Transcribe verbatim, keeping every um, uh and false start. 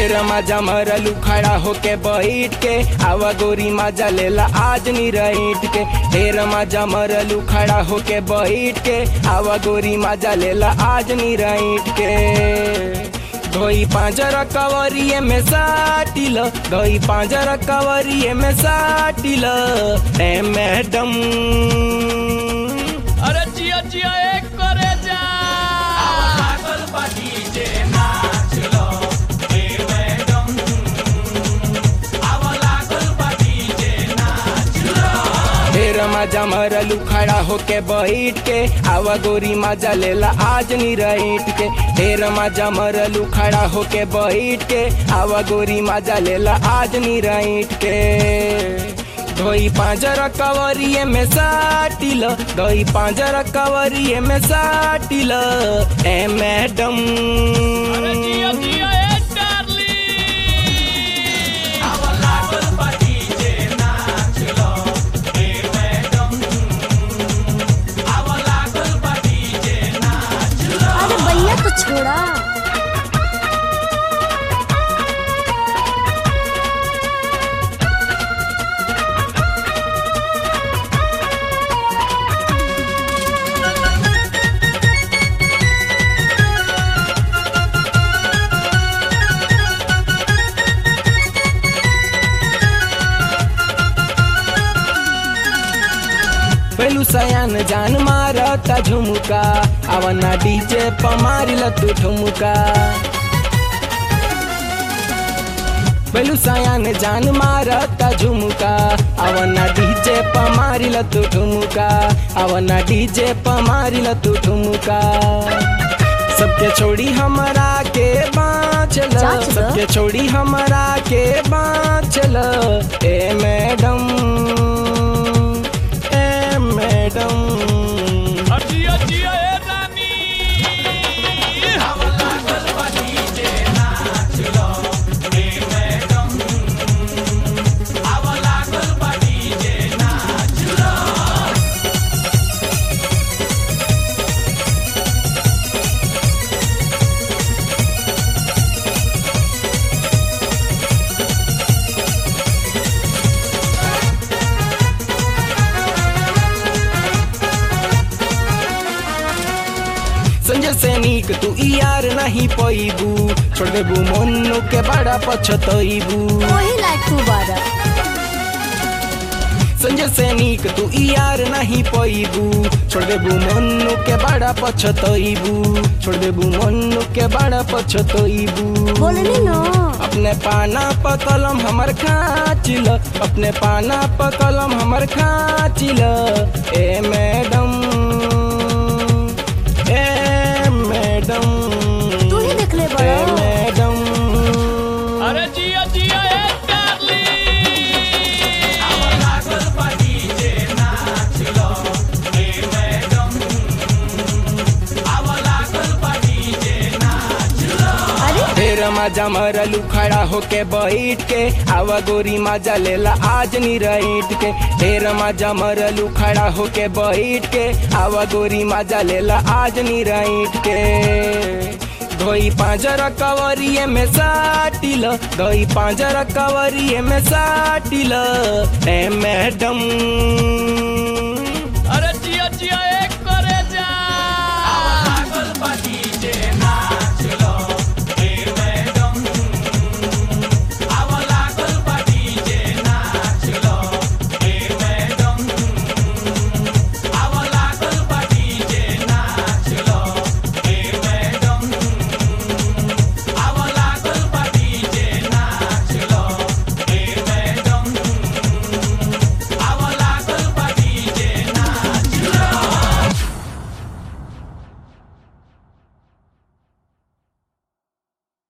ढेर मजा मरलू खड़ा होके बैठ के, आवा गोरी मजा लेला आज नी रईट के। ढेर मजा मरलू खड़ा होके बैठ के, आवा गोरी मजा लेला आज नी रईट के। धोई पांजर कवरिए में साटिल, धोई पांजर कवरिए में साटिल ए मैडम। अरे जिया जिया एक करे जा ढेर मजा मरलू खड़ा होके बैठ के, आवा गोरी मजा लेला आज नी रईट के। ढेर मजा मरलू खड़ा होके बैठ के, आवा गोरी मजा लेला आज नी रईट के। धोई पांजर कवरिए में साटिल, धोई पांजर कवरिए में साटिल ए मैडम। अरे जिया जिया एक डार्लिंग अरे भैया तो छोड़ा। पहलू सयान जान मारता झुमुका, आवना डीजे पमारिल तू ठुमुका। पहलू सयान जान मारता झुमुका, आवना डीजे पमारिल तू ठुमुका, आवना डीजे पमारिल तू ठुमुका। सबके छोड़ी हमरा के बाँचल, सबके छोड़ी हमरा के बाँचल ए मैडम, ए मैडम। जिया जिया ए रानी संजय सैनिक तू यार नहीं पैबू, छोड़ देबू मनु के बड़ा पछतैबू। वही लायक तू बारा। संजय सैनिक तू यार नहीं पैबू, छोड़ देबू मनु के बड़ा पछतैबू, छोड़ देबू मनु के बड़ा पछतैबू। बोलनी नो अपने पाना प कलम हमर खाचिल, अपने पाना प कलम हमर खाचिल ए मैडम, ए मैडम। तू ही देख ले ए बड़ा। मैडम। अरे जिया जिया एक ढेर मजा मरलू खड़ा होके बैठ के, आवा गोरी मजा लेला आज नी रईट के। ढेर मजा मरलू खड़ा होके बैठ के, आवा गोरी मजा लेला आज नी रईट के। धोई पांजर कवरिए में साटिल, धोई पांजर कवरिए में साटिल ए मैडम।